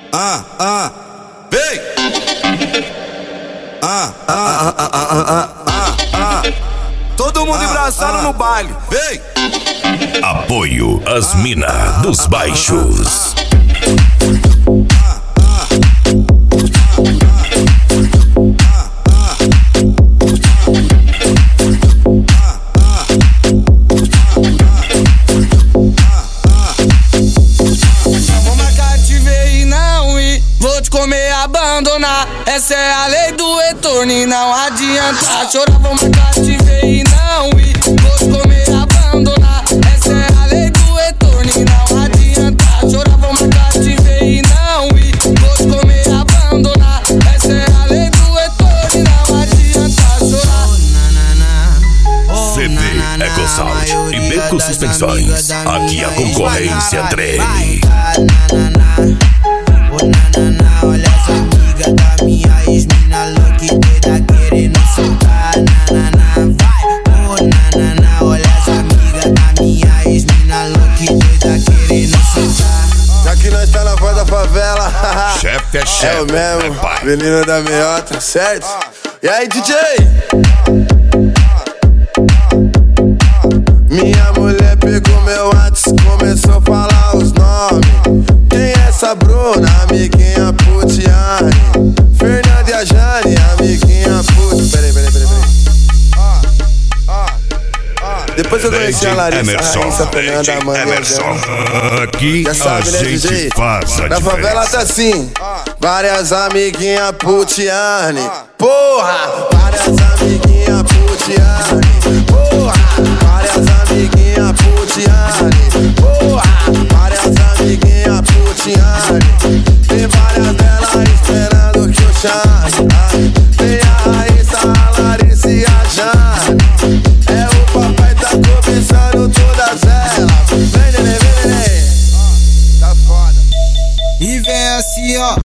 Vem! Todo mundo abraçado no baile, vem! Apoio às minas dos baixos. Vou marcar te ver e não ir, vou te comer, abandonar. Essa é a lei do retorno e não adianta chorar. Vou marcar te ver e não ir, vou te comer, abandonar. Essa é a lei do retorno e não adianta chorar. Vou marcar te ver e não ir, vou te comer, abandonar. Essa é a lei do retorno e não adianta chorar. CD EcoSound e Beco Suspensões. Aqui a concorrência treme. Olha as amigas da minha ex-mina louca e doida querendo soltar. Vai, olha as amigas da minha ex-mina louca e doida querendo soltar. Já que nós tá na voz da favela, Chefe é é chefe, o mesmo, pai. menino da meiota, certo? E aí, DJ? Minha mulher pegou meu WhatsApp, começou a falar os nomes. Quem é essa Bruna, amiguinha Putiane? Fernanda e a Jane, amiguinha Put. Peraí. Depois eu conheci a Larissa, a Raíssa, Fernanda, a mãe. Emerson. Aqui Já sabe, a né, gente DJ? faz a Na favela diferença. tá assim, várias amiguinha Putiane. Porra, várias amiguinha Putiane. Porra, várias amiguinha Putiane. Porra, várias amiguinha Putiane. Tem várias delas esperando que eu chame. Tem a Raíssa, a Larissa e a Jane. É o papai tá cobiçando todas elas. Vem, neném. Tá foda. E vem assim, ó.